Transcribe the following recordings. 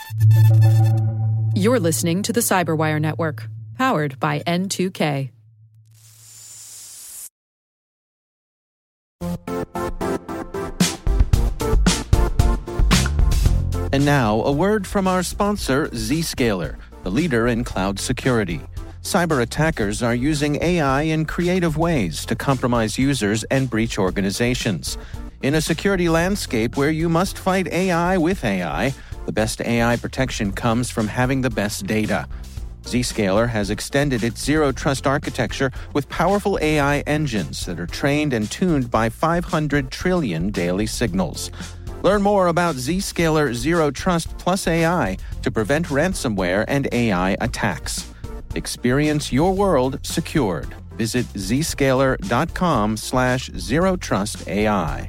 You're listening to the Cyberwire Network, powered by N2K. And now, a word from our sponsor, Zscaler, the leader in cloud security. Cyber attackers are using AI in creative ways to compromise users and breach organizations. In a security landscape where you must fight AI with AI, the best AI protection comes from having the best data. Zscaler has extended its Zero Trust architecture with powerful AI engines that are trained and tuned by 500 trillion daily signals. Learn more about Zscaler Zero Trust Plus AI to prevent ransomware and AI attacks. Experience your world secured. Visit zscaler.com/zerotrustai.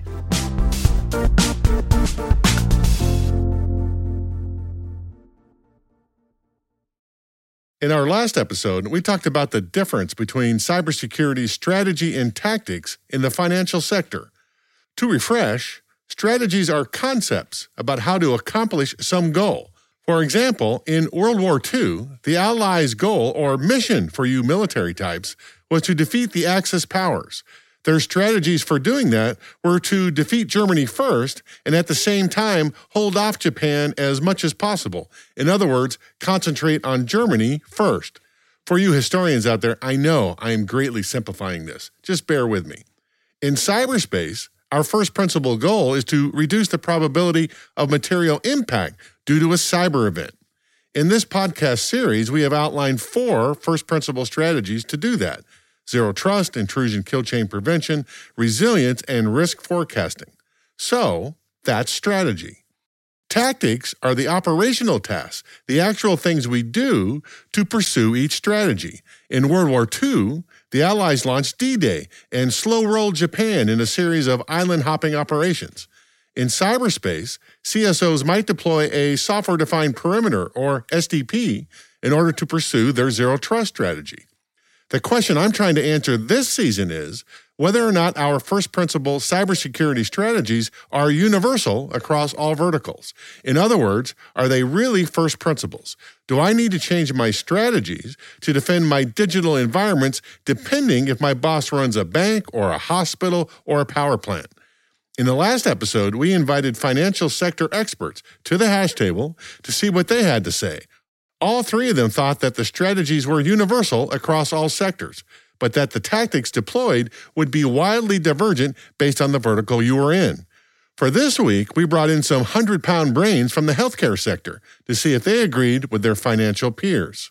In our last episode, we talked about the difference between cybersecurity strategy and tactics in the financial sector. To refresh, strategies are concepts about how to accomplish some goal. For example, in World War II, the Allies' goal or mission for you military types was to defeat the Axis powers. Their strategies for doing that were to defeat Germany first and at the same time hold off Japan as much as possible. In other words, concentrate on Germany first. For you historians out there, I know I am greatly simplifying this. Just bear with me. In cyberspace, our first principal goal is to reduce the probability of material impact due to a cyber event. In this podcast series, we have outlined 4 first principle strategies to do that: Zero Trust, Intrusion Kill Chain Prevention, Resilience, and Risk Forecasting. So, that's strategy. Tactics are the operational tasks, the actual things we do to pursue each strategy. In World War II, the Allies launched D-Day and slow-rolled Japan in a series of island-hopping operations. In cyberspace, CSOs might deploy a software-defined perimeter, or SDP, in order to pursue their Zero Trust strategy. The question I'm trying to answer this season is whether or not our first principle cybersecurity strategies are universal across all verticals. In other words, are they really first principles? Do I need to change my strategies to defend my digital environments depending if my boss runs a bank or a hospital or a power plant? In the last episode, we invited financial sector experts to the hash table to see what they had to say. All 3 of them thought that the strategies were universal across all sectors, but that the tactics deployed would be wildly divergent based on the vertical you were in. For this week, we brought in some 100-pound brains from the healthcare sector to see if they agreed with their financial peers.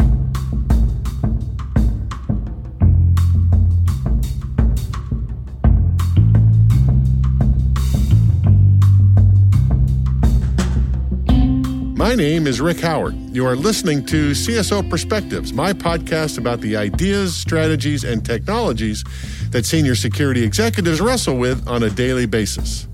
My name is Rick Howard. You are listening to CSO Perspectives, my podcast about the ideas, strategies, and technologies that senior security executives wrestle with on a daily basis.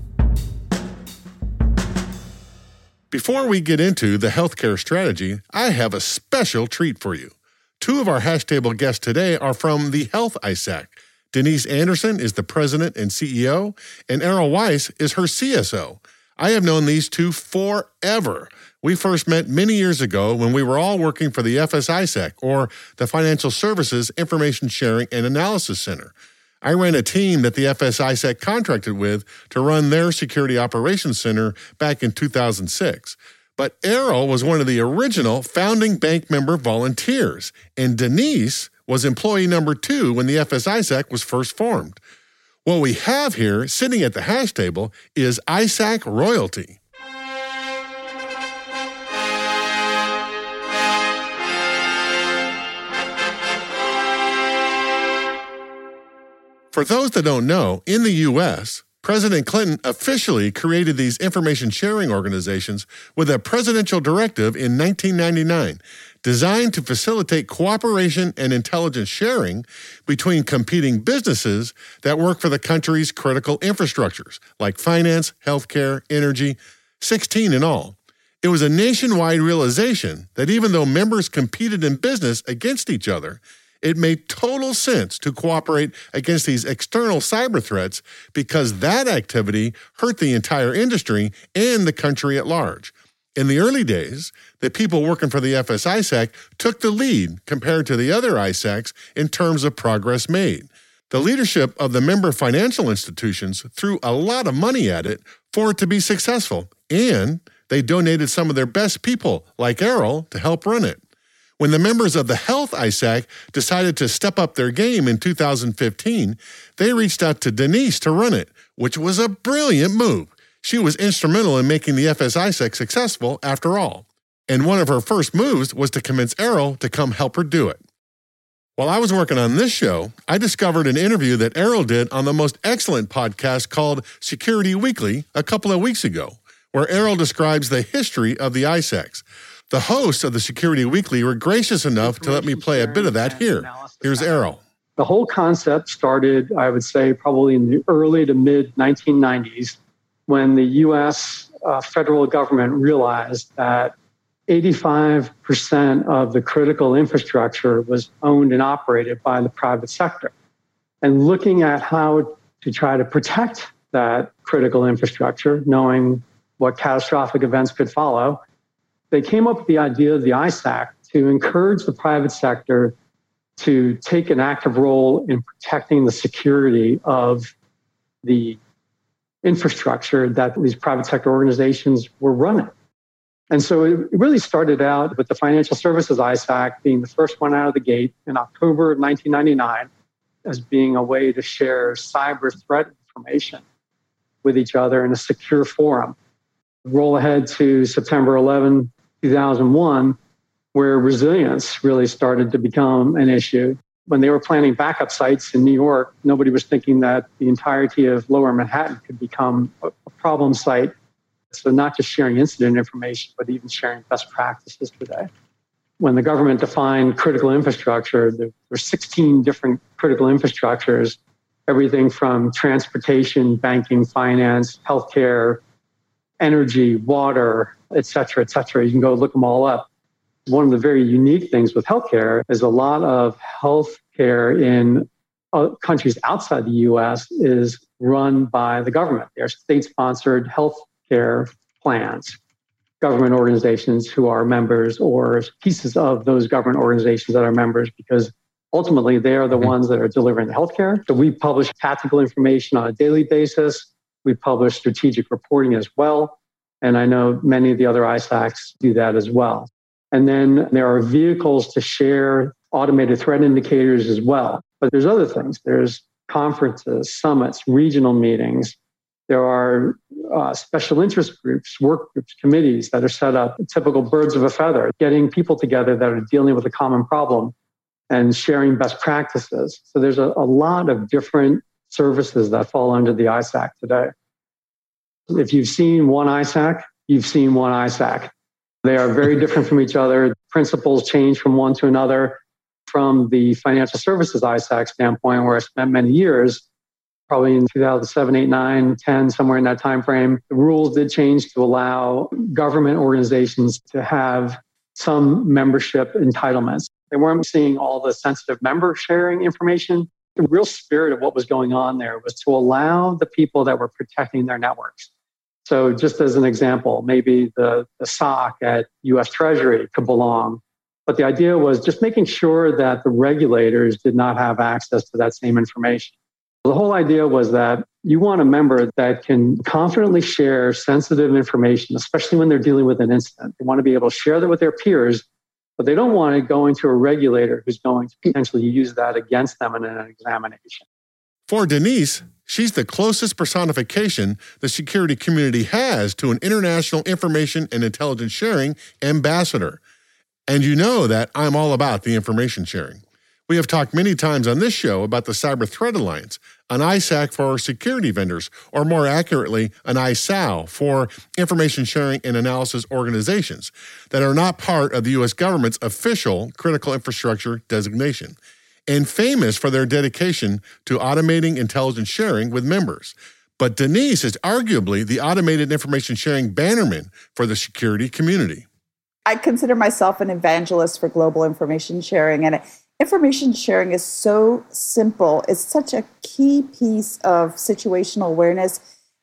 Before we get into the healthcare strategy, I have a special treat for you. 2 of our hash table guests today are from the Health ISAC. Denise Anderson is the president and CEO, and Errol Weiss is her CSO. I have known these 2 forever. We first met many years ago when we were all working for the FSISAC, or the Financial Services Information Sharing and Analysis Center. I ran a team that the FSISAC contracted with to run their Security Operations Center back in 2006. But Errol was one of the original founding bank member volunteers, and Denise was employee number 2 when the FSISAC was first formed. What we have here, sitting at the hash table, is ISAC royalty. For those that don't know, in the U.S., President Clinton officially created these information sharing organizations with a presidential directive in 1999, designed to facilitate cooperation and intelligence sharing between competing businesses that work for the country's critical infrastructures, like finance, healthcare, energy, 16 in all. It was a nationwide realization that even though members competed in business against each other, it made total sense to cooperate against these external cyber threats because that activity hurt the entire industry and the country at large. In the early days, the people working for the FS-ISAC took the lead compared to the other ISACs in terms of progress made. The leadership of the member financial institutions threw a lot of money at it for it to be successful, and they donated some of their best people, like Errol, to help run it. When the members of the Health ISAC decided to step up their game in 2015, they reached out to Denise to run it, which was a brilliant move. She was instrumental in making the FS-ISAC successful after all. And one of her first moves was to convince Errol to come help her do it. While I was working on this show, I discovered an interview that Errol did on the most excellent podcast called Security Weekly a couple of weeks ago, where Errol describes the history of the ISACs. The hosts of the Security Weekly were gracious enough to let me play a bit of that here. Here's Errol. The whole concept started, I would say, probably in the early to mid-1990s, when the U.S. Federal government realized that 85% of the critical infrastructure was owned and operated by the private sector. And looking at how to try to protect that critical infrastructure, knowing what catastrophic events could follow, they came up with the idea of the ISAC to encourage the private sector to take an active role in protecting the security of the infrastructure that these private sector organizations were running. And so it really started out with the Financial Services ISAC being the first one out of the gate in October of 1999 as being a way to share cyber threat information with each other in a secure forum. Roll ahead to September 11, 2001, where resilience really started to become an issue. When they were planning backup sites in New York, nobody was thinking that the entirety of Lower Manhattan could become a problem site. So not just sharing incident information, but even sharing best practices today. When the government defined critical infrastructure, there were 16 different critical infrastructures, everything from transportation, banking, finance, healthcare, energy, water, et cetera, et cetera. You can go look them all up. One of the very unique things with healthcare is a lot of healthcare in countries outside the U.S. is run by the government. They are state-sponsored healthcare plans, government organizations who are members or pieces of those government organizations that are members, because ultimately they are the ones that are delivering the healthcare. So we publish tactical information on a daily basis. We publish strategic reporting as well. And I know many of the other ISACs do that as well. And then there are vehicles to share automated threat indicators as well. But there's other things. There's conferences, summits, regional meetings. There are special interest groups, work groups, committees that are set up, typical birds of a feather, getting people together that are dealing with a common problem and sharing best practices. So there's a lot of different services that fall under the ISAC today. If you've seen one ISAC, you've seen one ISAC. They are very different from each other. Principles change from one to another. From the Financial Services ISAC standpoint, where I spent many years, probably in 2007, 8, 9, 10, somewhere in that time frame, the rules did change to allow government organizations to have some membership entitlements. They weren't seeing all the sensitive member sharing information. The real spirit of what was going on there was to allow the people that were protecting their networks. So just as an example, maybe the SOC at US Treasury could belong. But the idea was just making sure that the regulators did not have access to that same information. The whole idea was that you want a member that can confidently share sensitive information, especially when they're dealing with an incident. They want to be able to share that with their peers, but they don't want to go into a regulator who's going to potentially use that against them in an examination. For Denise, she's the closest personification the security community has to an international information and intelligence sharing ambassador. And you know that I'm all about the information sharing. We have talked many times on this show about the Cyber Threat Alliance, an ISAC for security vendors, or more accurately, an ISAO for information sharing and analysis organizations that are not part of the U.S. government's official critical infrastructure designation, and famous for their dedication to automating intelligence sharing with members. But Denise is arguably the automated information sharing bannerman for the security community. I consider myself an evangelist for global information sharing, and information sharing is so simple. It's such a key piece of situational awareness.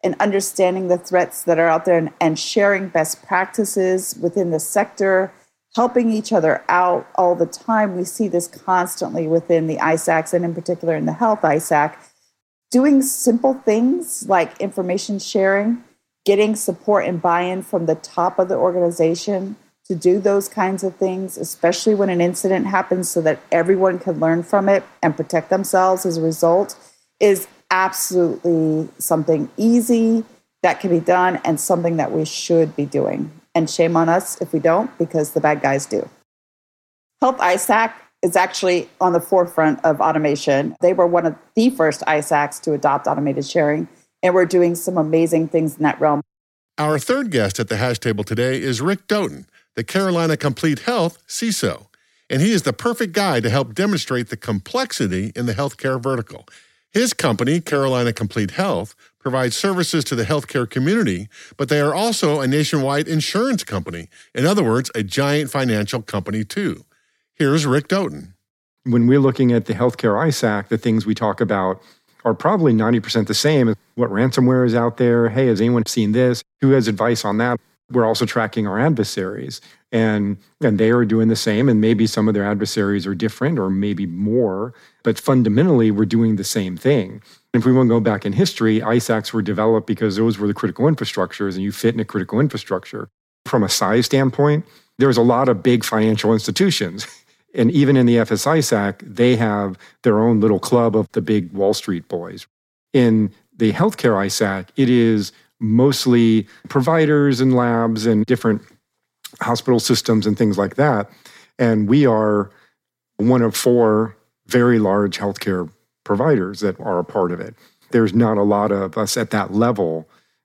and understanding the threats that are out there and sharing best practices within the sector, helping each other out all the time. We see this constantly within the ISACs and in particular in the Health ISAC. Doing simple things like information sharing, getting support and buy-in from the top of the organization to do those kinds of things, especially when an incident happens so that everyone can learn from it and protect themselves as a result, is absolutely something easy that can be done and something that we should be doing. And shame on us if we don't, because the bad guys do. Health ISAC is actually on the forefront of automation. They were one of the first ISACs to adopt automated sharing, and we're doing some amazing things in that realm. Our third guest at the hash table today is Rick Doughton, the Carolina Complete Health CISO, and he is the perfect guy to help demonstrate the complexity in the healthcare vertical. His company, Carolina Complete Health, provides services to the healthcare community, but they are also a nationwide insurance company. In other words, a giant financial company too. Here's Rick Doughton. When we're looking at the healthcare ISAC, the things we talk about are probably 90% the same. What ransomware is out there? Hey, has anyone seen this? Who has advice on that? We're also tracking our adversaries, and they are doing the same, and maybe some of their adversaries are different or maybe more, but fundamentally, we're doing the same thing. If we want to go back in history, ISACs were developed because those were the critical infrastructures, and you fit in a critical infrastructure. From a size standpoint, there's a lot of big financial institutions. And even in the FS ISAC, they have their own little club of the big Wall Street boys. In the healthcare ISAC, it is mostly providers and labs and different hospital systems and things like that. And we are one of 4 very large healthcare providers that are a part of it. There's not a lot of us at that level.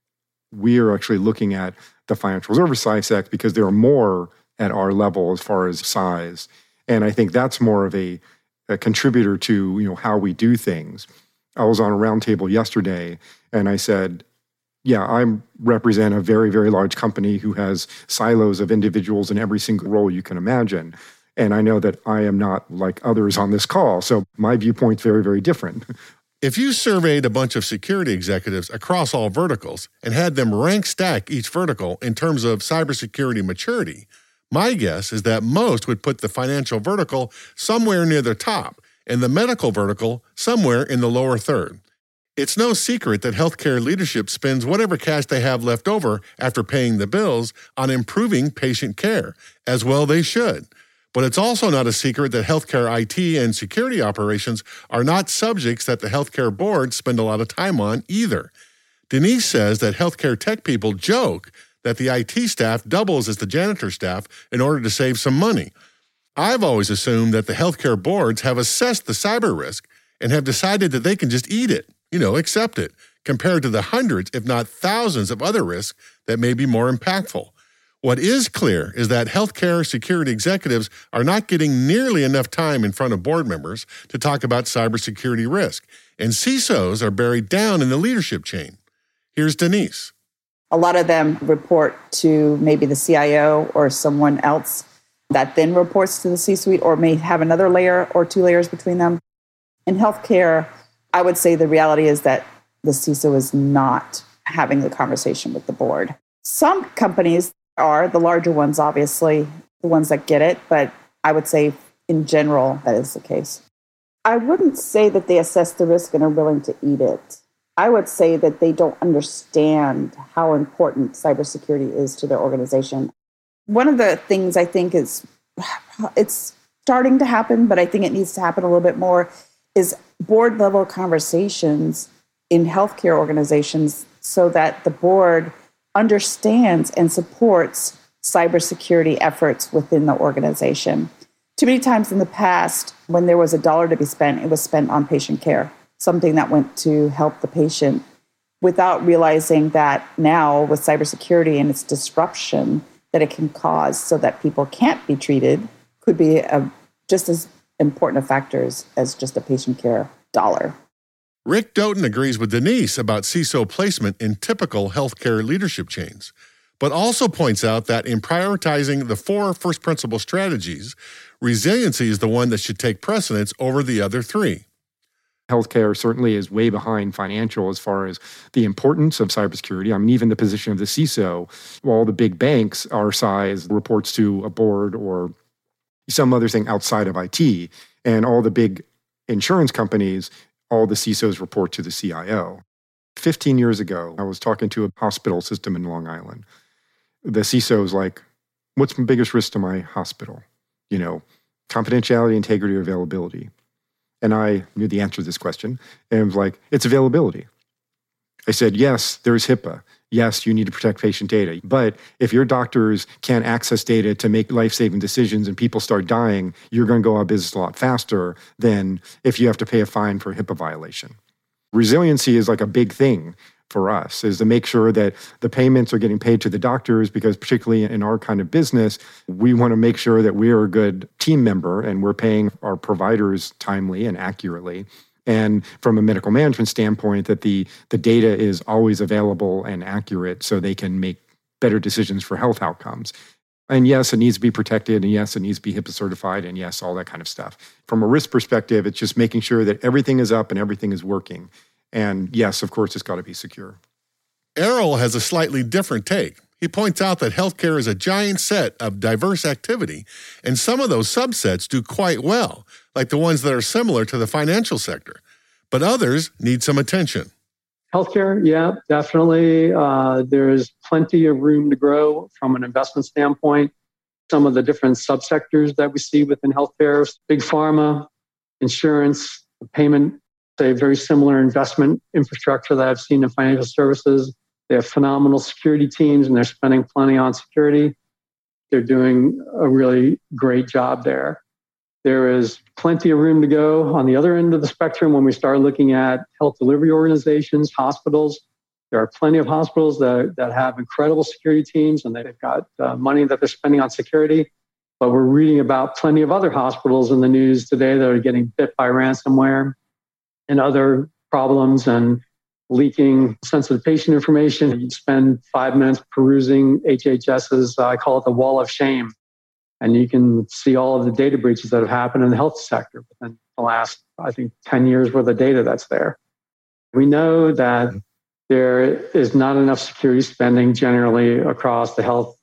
We are actually looking at the financial service ISAC because there are more at our level as far as size. And I think that's more of a contributor to how we do things. I was on a roundtable yesterday and I said, yeah, I represent a very, very large company who has silos of individuals in every single role you can imagine. And I know that I am not like others on this call. So my viewpoint's very, very different. If you surveyed a bunch of security executives across all verticals and had them rank stack each vertical in terms of cybersecurity maturity, my guess is that most would put the financial vertical somewhere near the top and the medical vertical somewhere in the lower third. It's no secret that healthcare leadership spends whatever cash they have left over after paying the bills on improving patient care, as well they should. But it's also not a secret that healthcare IT and security operations are not subjects that the healthcare board spend a lot of time on either. Denise says that healthcare tech people joke that the IT staff doubles as the janitor staff in order to save some money. I've always assumed that the healthcare boards have assessed the cyber risk and have decided that they can just eat it, accept it, compared to the hundreds, if not thousands of other risks that may be more impactful. What is clear is that healthcare security executives are not getting nearly enough time in front of board members to talk about cybersecurity risk, and CISOs are buried down in the leadership chain. Here's Denise. A lot of them report to maybe the CIO or someone else that then reports to the C-suite or may have another layer or 2 layers between them. In healthcare, I would say the reality is that the CISO is not having the conversation with the board. Some companies are, the larger ones, obviously, the ones that get it, but I would say in general, that is the case. I wouldn't say that they assess the risk and are willing to eat it. I would say that they don't understand how important cybersecurity is to their organization. One of the things I think is, it's starting to happen, but I think it needs to happen a little bit more, is board level conversations in healthcare organizations so that the board understands and supports cybersecurity efforts within the organization. Too many times in the past, when there was $1 to be spent, it was spent on patient care, something that went to help the patient, without realizing that now with cybersecurity and its disruption that it can cause so that people can't be treated could be just as important a factors as just a patient care dollar. Rick Doughton agrees with Denise about CISO placement in typical healthcare leadership chains, but also points out that in prioritizing the 4 first principle strategies, resiliency is the one that should take precedence over the other 3. Healthcare certainly is way behind financial as far as the importance of cybersecurity. I mean, even the position of the CISO, all the big banks our size reports to a board or some other thing outside of IT. And all the big insurance companies, all the CISOs report to the CIO. 15 years ago, I was talking to a hospital system in Long Island. The CISO was like, what's the biggest risk to my hospital? Confidentiality, integrity, or availability. And I knew the answer to this question. And it was like, it's availability. I said, yes, there's HIPAA. Yes, you need to protect patient data. But if your doctors can't access data to make life-saving decisions and people start dying, you're going to go out of business a lot faster than if you have to pay a fine for a HIPAA violation. Resiliency is like a big thing for us, is to make sure that the payments are getting paid to the doctors, because particularly in our kind of business, we want to make sure that we're a good team member and we're paying our providers timely and accurately. And from a medical management standpoint, that the data is always available and accurate so they can make better decisions for health outcomes. And yes, it needs to be protected. And yes, it needs to be HIPAA certified. And yes, all that kind of stuff. From a risk perspective, it's just making sure that everything is up and everything is working. And yes, of course, it's got to be secure. Errol has a slightly different take. He points out that healthcare is a giant set of diverse activity, and some of those subsets do quite well, like the ones that are similar to the financial sector. But others need some attention. Healthcare, yeah, definitely. There's plenty of room to grow from an investment standpoint. Some of the different subsectors that we see within healthcare, big pharma, insurance, payment, a very similar investment infrastructure that I've seen in financial services. They have phenomenal security teams and they're spending plenty on security. They're doing a really great job there. There is plenty of room to go on the other end of the spectrum when we start looking at health delivery organizations, hospitals. There are plenty of hospitals that have incredible security teams and they've got money that they're spending on security. But we're reading about plenty of other hospitals in the news today that are getting bit by ransomware and other problems and leaking sensitive patient information. You spend 5 minutes perusing HHS's, I call it the wall of shame. And you can see all of the data breaches that have happened in the health sector within the last, 10 years worth of data that's there. We know that there is not enough security spending generally across the health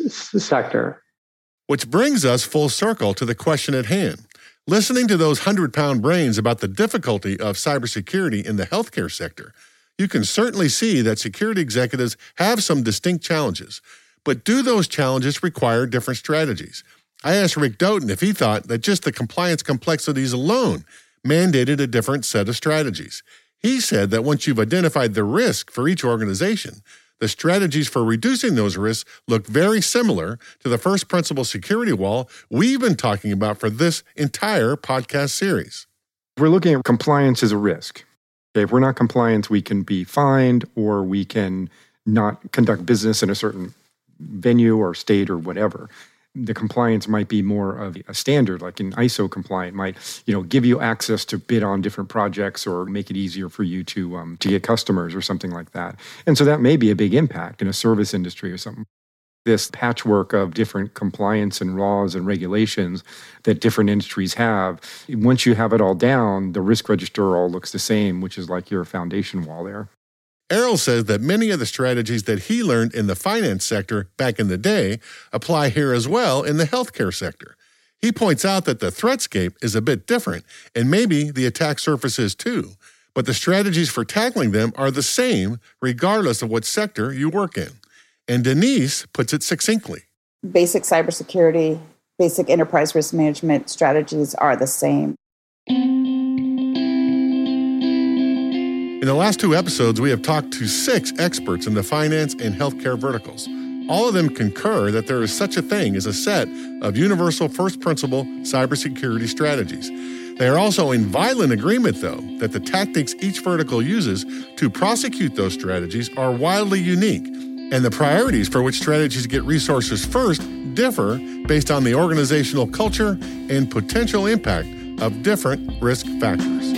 sector. Which brings us full circle to the question at hand. Listening to those 100-pound brains about the difficulty of cybersecurity in the healthcare sector, you can certainly see that security executives have some distinct challenges. But do those challenges require different strategies? I asked Rick Doughton if he thought that just the compliance complexities alone mandated a different set of strategies. He said that once you've identified the risk for each organization, the strategies for reducing those risks look very similar to the first principle security wall we've been talking about for this entire podcast series. We're looking at compliance as a risk. Okay, if we're not compliant, we can be fined or we can not conduct business in a certain venue or state or whatever. The compliance might be more of a standard, like an ISO compliant might, give you access to bid on different projects or make it easier for you to get customers or something like that. And so that may be a big impact in a service industry or something. This patchwork of different compliance and laws and regulations that different industries have, once you have it all down, the risk register all looks the same, which is like your foundation wall there. Errol says that many of the strategies that he learned in the finance sector back in the day apply here as well in the healthcare sector. He points out that the threatscape is a bit different, and maybe the attack surface is too, but the strategies for tackling them are the same regardless of what sector you work in. And Denise puts it succinctly. Basic cybersecurity, basic enterprise risk management strategies are the same. In the last 2 episodes, we have talked to 6 experts in the finance and healthcare verticals. All of them concur that there is such a thing as a set of universal first principle cybersecurity strategies. They are also in violent agreement, though, that the tactics each vertical uses to prosecute those strategies are wildly unique, and the priorities for which strategies get resources first differ based on the organizational culture and potential impact of different risk factors.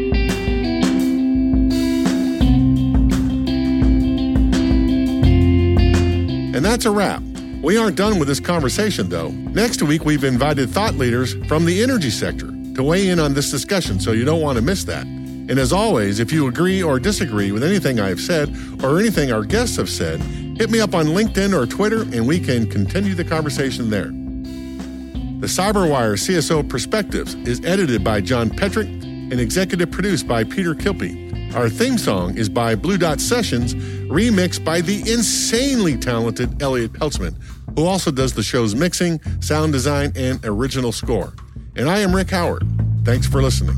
And that's a wrap. We aren't done with this conversation, though. Next week, we've invited thought leaders from the energy sector to weigh in on this discussion, so you don't want to miss that. And as always, if you agree or disagree with anything I've said or anything our guests have said, hit me up on LinkedIn or Twitter and we can continue the conversation there. The CyberWire CSO Perspectives is edited by John Petrick and executive produced by Peter Kilpie. Our theme song is by Blue Dot Sessions, remixed by the insanely talented Elliot Peltzman, who also does the show's mixing, sound design, and original score. And I am Rick Howard. Thanks for listening.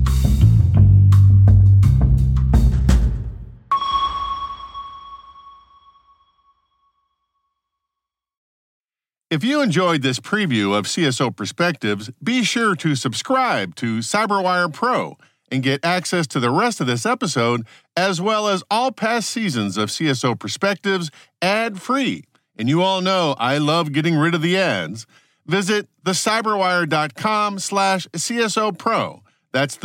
If you enjoyed this preview of CSO Perspectives, be sure to subscribe to CyberWire Pro and get access to the rest of this episode, as well as all past seasons of CSO Perspectives ad-free. And you all know I love getting rid of the ads. Visit thecyberwire.com/CSO Pro. That's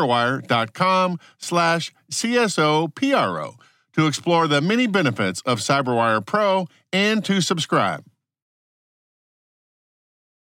thecyberwire.com/CSO PRO to explore the many benefits of CyberWire Pro and to subscribe.